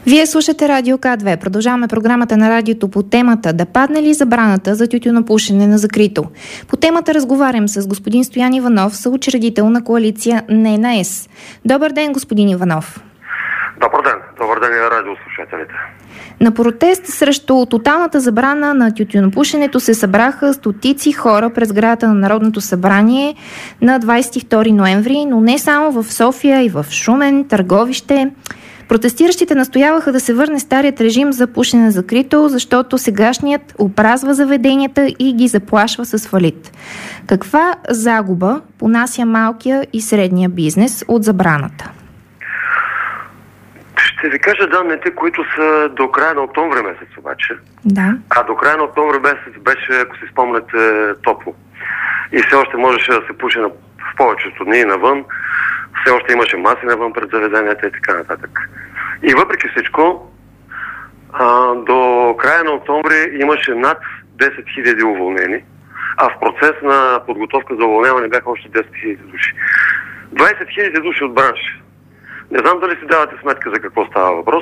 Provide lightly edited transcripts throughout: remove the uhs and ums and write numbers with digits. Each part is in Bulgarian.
Вие слушате Радио К2. Продължаваме програмата на радиото по темата "Да падне ли забраната за тютюнопушене на закрито?" По темата разговарям с господин Стоян Иванов, съучредител на коалиция "Не на ЕС". Добър ден, господин Иванов. Добър ден. Добър ден и на радиослушателите. На протест срещу тоталната забрана на тютюнопушенето се събраха стотици хора през сградата на Народното събрание на 22 ноември, но не само в София, и в Шумен, Търговище. Протестиращите настояваха да се върне старият режим за пушене на закрито, защото сегашният опразва заведенията и ги заплашва с фалит. Каква загуба понася малкия и средния бизнес от забраната? Ще ви кажа данните, които са до края на октомври месец обаче. Да. А до края на октомври месец беше, ако си спомняте, топло. И все още можеше да се пуши в повечето дни навън. Все още имаше маси навън пред заведенията и така нататък. И въпреки всичко, до края на октомври имаше над 10 000 уволнени, а в процес на подготовка за уволняване бяха още 10 000 души. 20 000 души от бранша. Не знам дали си давате сметка за какво става въпрос.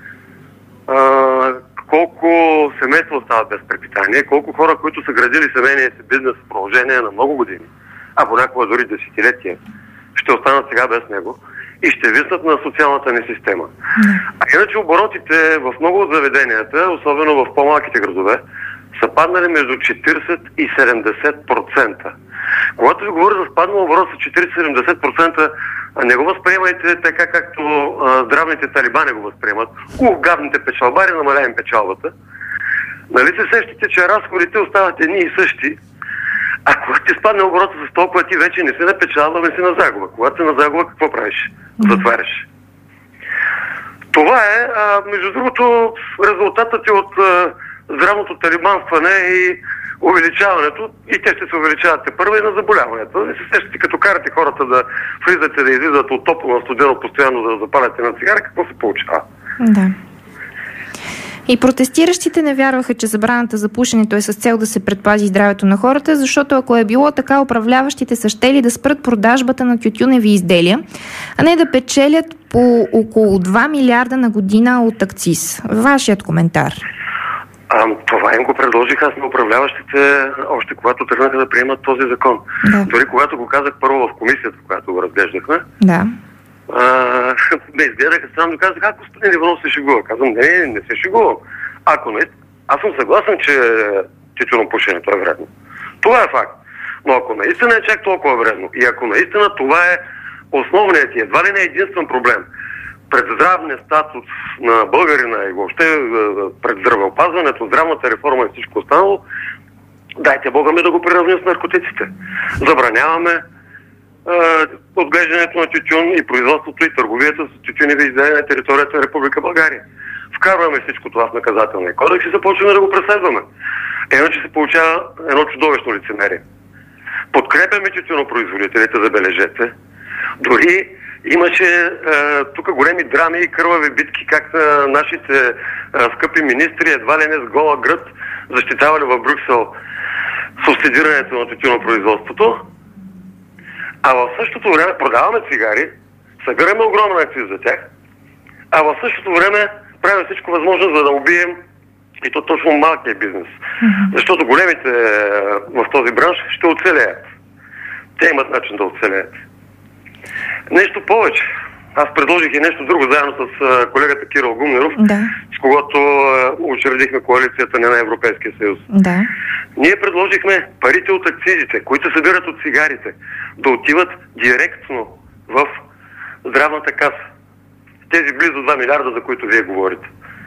Колко семейства остават без препитание, колко хора, които са градили семейния си бизнес в продължение на много години, а понякога дори десетилетия, ще останат сега без него и ще виснат на социалната ни система. А иначе оборотите в много от заведенията, особено в по-малките градове, са паднали между 40 и 70%. Когато ви говоря за спаднал оборот с 40-70%, не го възприемайте така, както здравните талибани го възприемат. Гадните печалбари, намаляем печалбата. Нали се сещате, че разходите остават едни и същи, а когато ти спадне оборота с толкова, ти вече не си на печалба, не си на загуба. Когато си на загуба, какво правиш? Затваряш. Това е, между другото, резултатът от здравното талибанстване и увеличаването, и те ще се увеличават първо и на заболяването. Не се сещате, като карате хората да влизате, да излизат от топло на студено постоянно, да запаляте на цигара, какво се получава? Да. И протестиращите не вярваха, че забраната за пушенето е с цел да се предпази здравето на хората, защото ако е било така, управляващите са щели да спрат продажбата на тютюневи изделия, а не да печелят по около 2 милиарда на година от акциз. Вашият коментар? Това им го предложих аз на управляващите, още когато тръгнаха да приемат този закон. Да. Дори когато го казах първо в комисията, когато го разглеждахме, да. Ме изгледаха странно, казах, ако господин Иванов се шегува. Казвам, не се шегувам. Аз съм съгласен, че тютюнопушенето е вредно. Това е факт. Но ако наистина е чак толкова вредно и ако наистина това е основният и едва ли не единствен проблем пред здравния статус на българина и въобще пред здравеопазването, здравната реформа и всичко останало, дайте Бога ми да го приравним с наркотиците. Забраняваме отглеждането на тютюн и производството и търговията с тютюневи изделия на територията на Република България. Вкарваме всичко това в наказателния кодекс и започваме да го преследваме. Иначе се получава едно чудовищно лицемерие. Подкрепяме тютюнопроизводителите, забележете. Дори имаше тук големи драми и кървави битки, как нашите скъпи министри едва ли не с гола гръд защитавали в Брюксел субсидирането на тютюнопроизводството. А в същото време продаваме цигари, събираме огромен акциз за тях, а в същото време правим всичко възможно, за да убием и то точно малкия бизнес. Защото големите в този бранш ще оцелеят. Те имат начин да оцелеят. Нещо повече. Аз предложих и нещо друго, заедно с колегата Кирил Гумнеров, с когото учредихме коалицията на Европейския съюз. Да. Ние предложихме парите от акцизите, които се събират от цигарите, да отиват директно в здравната каса. Тези близо 2 милиарда, за които вие говорите.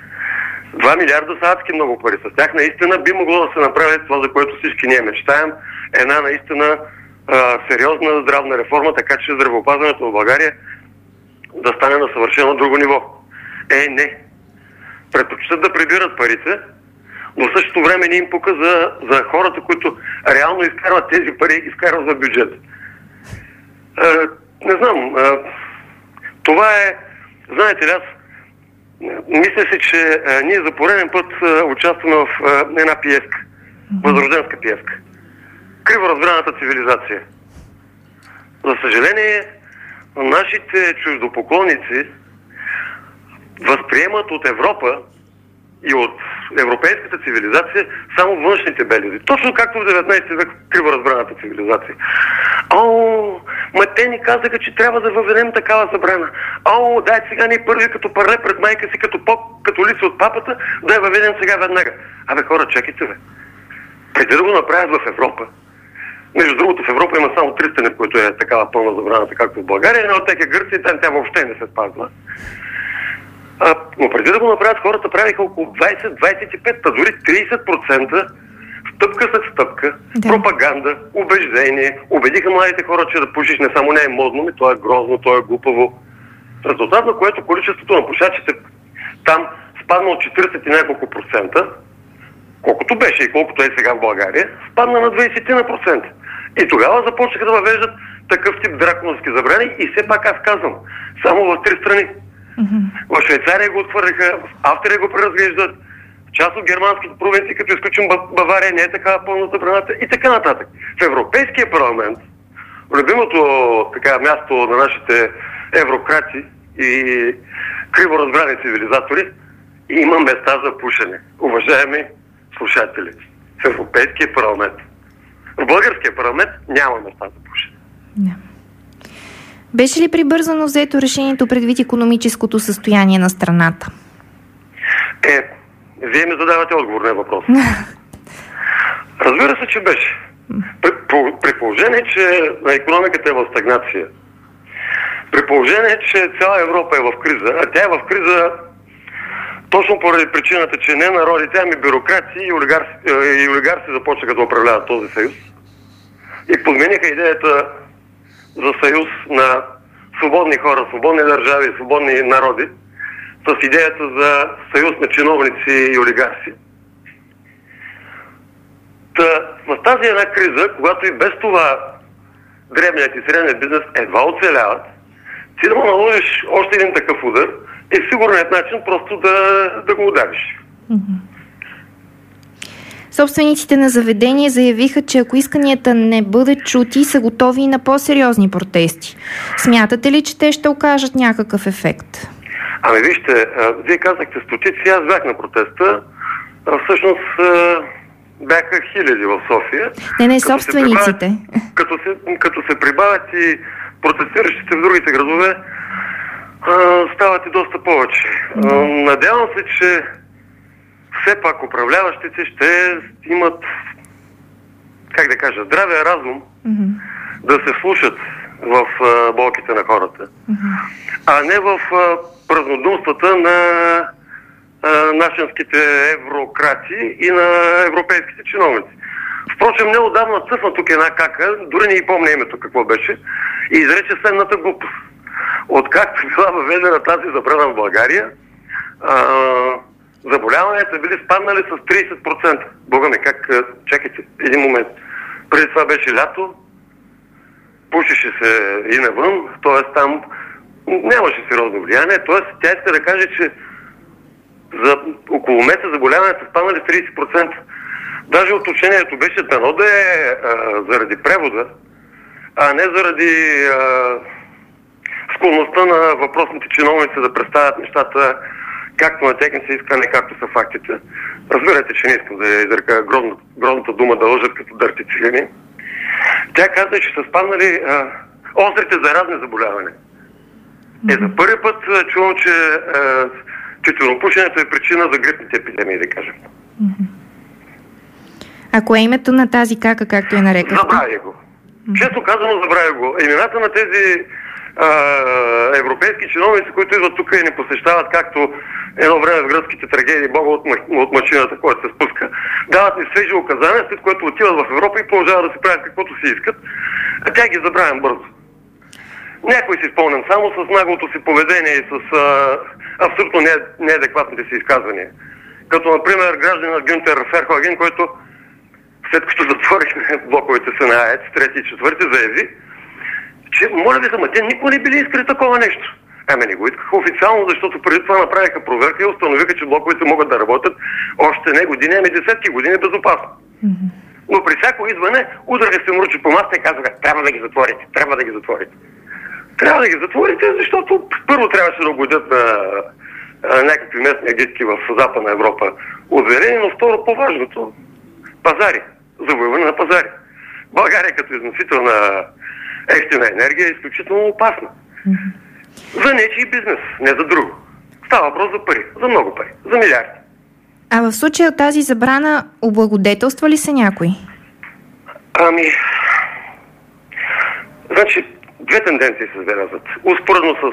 2 милиарда са адски много пари. С тях наистина би могло да се направи това, за което всички ние мечтаем. Една наистина сериозна здравна реформа, така че здравеопазването в България да стане на съвършено друго ниво. Не. Предпочитат да прибират парите, но в същото време не им пука за хората, които реално изкарват тези пари и изкарват за бюджет. Не знам. Това е... Знаете ли, аз мисля си, че ние за пореден път участваме в една пиеска. Възрожденска пиеска. Криво разбраната цивилизация. За съжаление, нашите чуждопоклонници възприемат от Европа и от европейската цивилизация само външните белези. Точно както в 19 век криво разбраната цивилизация. Те ни казаха, че трябва да въведем такава забрана. Дай сега ни първи като парле пред майка си, като лице от папата, да я въведем сега веднага. Хора, чакайте, преди да го направят в Европа. Между другото, в Европа има само 3 страни, в които е такава пълна забраната, както в България. Една от тях е Гърция, там тя въобще не се спазва. Но преди да го направят, хората правиха около 20-25, па дори 30%, стъпка след стъпка, пропаганда, убеждение. Убедиха младите хора, че да пушиш не само не е модно, то е грозно, то е глупаво. В резултат на което количеството на пушачите там спадна от 40 и няколко процента, колкото беше и колкото е сега в България, спадна на 20%. И тогава започнаха да въвеждат такъв тип драконовски забрани и все пак аз казвам, само в 3 страни. В Швейцария го отвърнаха, в Австрия го преразглеждат, в част от германските провинции, като изключим Бавария, не е такава пълна забраната и така нататък. В Европейския парламент, любимото място на нашите еврократи и криворазбрани цивилизатори, има места за пушене. Уважаеми слушатели, в Европейския парламент. В българския парламент няма места за пушене. Беше ли прибързано взето решението предвид икономическото състояние на страната? Вие ми задавате отговор на въпрос. Разбира се, че беше. При положение, че на икономиката е в стагнация, при положение, че цяла Европа е в криза, а тя е в криза точно поради причината, че не народите, ами бюрократи и олигарси започнаха да управляват този съюз и подмениха идеята за съюз на свободни хора, свободни държави, свободни народи с идеята за съюз на чиновници и олигарси. В тази една криза, когато и без това дребният и средният бизнес едва оцеляват, ти да му наложиш още един такъв удар е сигурният начин просто да го удариш. Собствениците на заведения заявиха, че ако исканията не бъдат чути, са готови на по-сериозни протести. Смятате ли, че те ще окажат някакъв ефект? Вижте, вие казахте стотици, аз бях на протеста. Всъщност бяха хиляди в София. Не, собствениците. Като се прибавят и протестиращите в другите градове, стават и доста повече. Надявам се, че все пак управляващите ще имат, здравия разум да се слушат в болките на хората, а не в празнодумствата на нашинските еврократи и на европейските чиновници. Впрочем, неотдавна цъфна тук една кака, дори не и помня името какво беше, и изрече следната глупост. Откакто била въведена тази забрана в България, заболяванията били спаднали с 30%. Бога ми, чакайте, един момент. Преди това беше лято, пушеше се и навън, т.е. там нямаше сериозно влияние, т.е. тя иска да каже, че за около месец заболяванията спаднали 30%. Даже уточнението беше дано да е заради превода, а не заради склонността на въпросните чиновници да представят нещата както на техните искане, както са фактите. Разбирате, че не искам да изрека грозната дума да лъжат като дърти цигани. Тя каза, че са спаднали острите заразни заболявания. За първи път чувам, че тютюнопушенето е причина за грипните епидемии, да кажем. А кое е името на тази кака, както я нарекахте? Забравя го. Често казано, забравя го. Имената на тези европейски чиновници, които идват тук и не посещават, както едно време в гръцките трагедии, Бога от машината, който се спуска, дават ни свежи указания, след което отиват в Европа и продължават да си правят каквото си искат, а тя ги забравям бързо. Някой си спомням само с наглото си поведение и с абсолютно неадекватните си изказвания. Като, например, гражданинът Гюнтер Ферхоген, който след като затворихме блоковете се на АЕЦ, 3 и 4, заяви, че, моля ви се, те никога не били искали такова нещо. Не го искаха официално, защото преди това направиха проверка и установиха, че блоковете могат да работят още не години, ами десетки години безопасно. Но при всяко идване удараха се мручи по масата и казаха, трябва да ги затворите, трябва да ги затворите. Трябва да ги затворите, защото първо трябваше да угодят на някакви местни агитки в Западна Европа отверени, но второ по-важното пазари, завоюване на пазари. България като износител на ефтина енергия е изключително опасна. За нечий бизнес, не за друго. Става въпрос за пари, за много пари, за милиарди. А в случая тази забрана облагодетелства ли се някой? Значи, две тенденции се забелязват. Успоредно с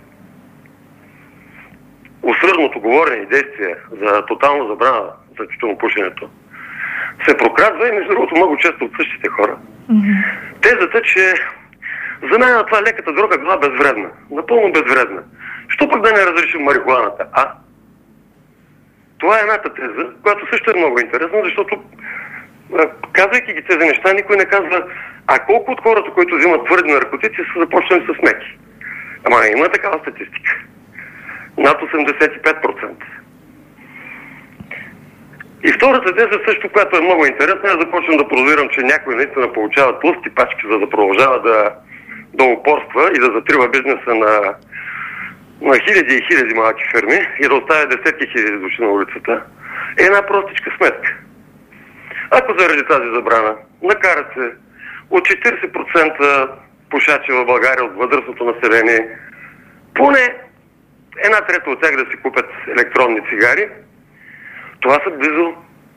усърдното говорене и действие за тотална забрана за тютюнопушенето, се прокрадва и между другото много често от същите хора. Тезата, че за мен това леката дрога била безвредна. Напълно безвредна. Що пък да не разрешим марихуаната? Това е едната теза, която също е много интересна, защото казвайки ги тези неща, никой не казва колко от хората, които взимат твърди наркотици, са започнали с меки. Има такава статистика. Над 85%. И втората теза също, която е много интересна, започвам да прозирам, че някой наистина получава тлъсти пачки, за да продължава да упорства и да затрива бизнеса на хиляди и хиляди малки фирми и да оставя десетки хиляди души на улицата, е една простичка сметка. Ако заради тази забрана накарат се от 40% пушачи в България от възрастното население, поне една трета от тях да си купят електронни цигари, това са близо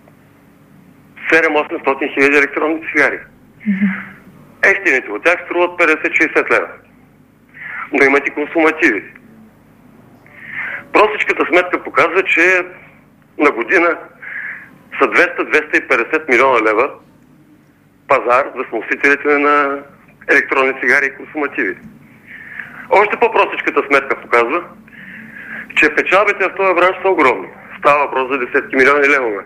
7-800 хиляди електронни цигари. Ефтините от тях струват 50-60 лева. Но имат и консумативи. Простичката сметка показва, че на година са 200-250 милиона лева пазар за вносителите на електронни цигари и консумативи. Още по-простичката сметка показва, че печалбите в този бранш са огромни. Става въпрос за десетки милиони левове.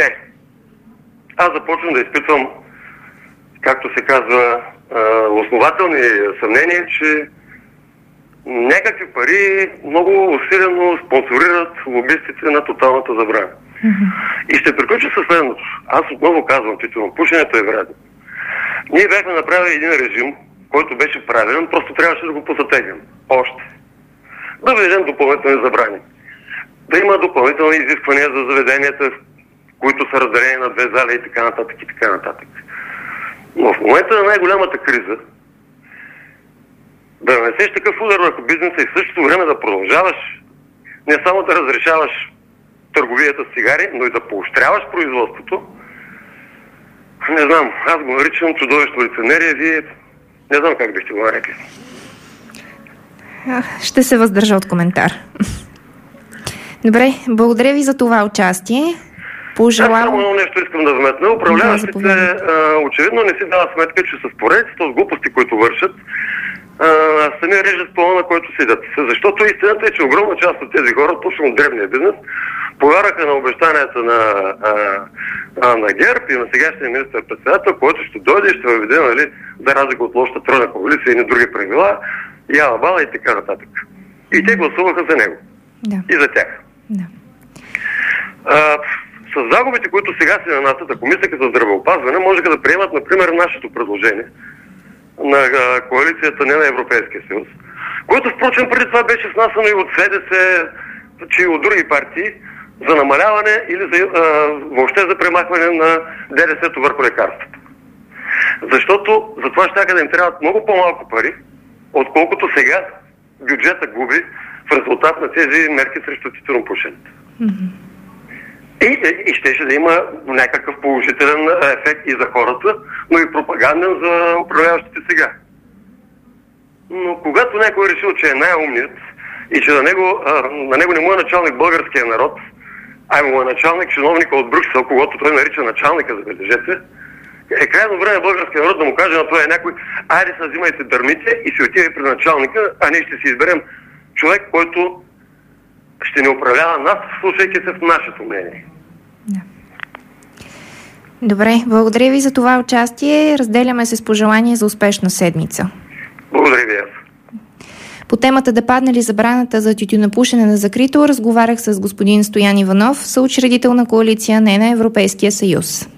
Аз започвам да изпитвам, както се казва, основателни съмнения, че някакви пари много усилено спонсорират лобистите на тоталната забрана. И ще приключа със следното. Аз отново казвам, че тютюнопушенето е вредно. Ние бяхме направили един режим, който беше правилен, просто трябваше да го позатегнем. Още. Да въведем допълнителни забрани. Да има допълнителни изисквания за заведенията, които са разделени на две зали и така нататък и така нататък. Но в момента на най-голямата криза да нанесеш такъв удар върху бизнеса и в същото време да продължаваш не само да разрешаваш търговията с цигари, но и да поощряваш производството, не знам, аз го наричам чудовищно лицемерие, вие не знам как бихте го нарекли. Ще се въздържа от коментар. Добре, благодаря ви за това участие. Пожелавам... Само едно нещо искам да вметна. Управляващите очевидно не си дават сметка, че с поредицата от глупости, които вършат, сами режат плана, на който седят. Защото истината е, че огромна част от тези хора, точно от древния бизнес, повярваха на обещанията на ГЕРБ и на сегашния министър-председател, който ще дойде и ще въведе, нали, за разлика от лошата тройна коалиция и на други правила, яла бала и така нататък. И те гласуваха за него. Да. И за тях. Да. С загубите, които сега се нанасят, ако Комисията за здравеопазване можеха да приемат, например, нашето предложение на коалицията не на Европейския съюз, което, впрочем, преди това беше внасяно и от СДС, че и от други партии, за намаляване или въобще за премахване на ДДС-то върху лекарствата. Защото за това ще да им трябват много по-малко пари, отколкото сега бюджета губи в резултат на тези мерки срещу тютюнопушенето. И щеше да има някакъв положителен ефект и за хората, но и пропаганден за управляващите сега. Но когато някой е решил, че е най-умният и че на него не му е началник българския народ, му е началник чиновника от Брюксел, когато той нарича началника, забележете, е крайно време българския народ да му каже на това някой: айде се взимайте дърмите и си отиде при началника, а ние ще си изберем човек, който ще ни управлява нас, слушайки се в нашето мнение. Да. Добре, благодаря ви за това участие. Разделяме се с пожелание за успешна седмица. Благодаря ви аз. По темата да падне ли забраната за тютюнопушене на закрито, разговарях с господин Стоян Иванов, съучредител на коалиция Не на Европейския съюз.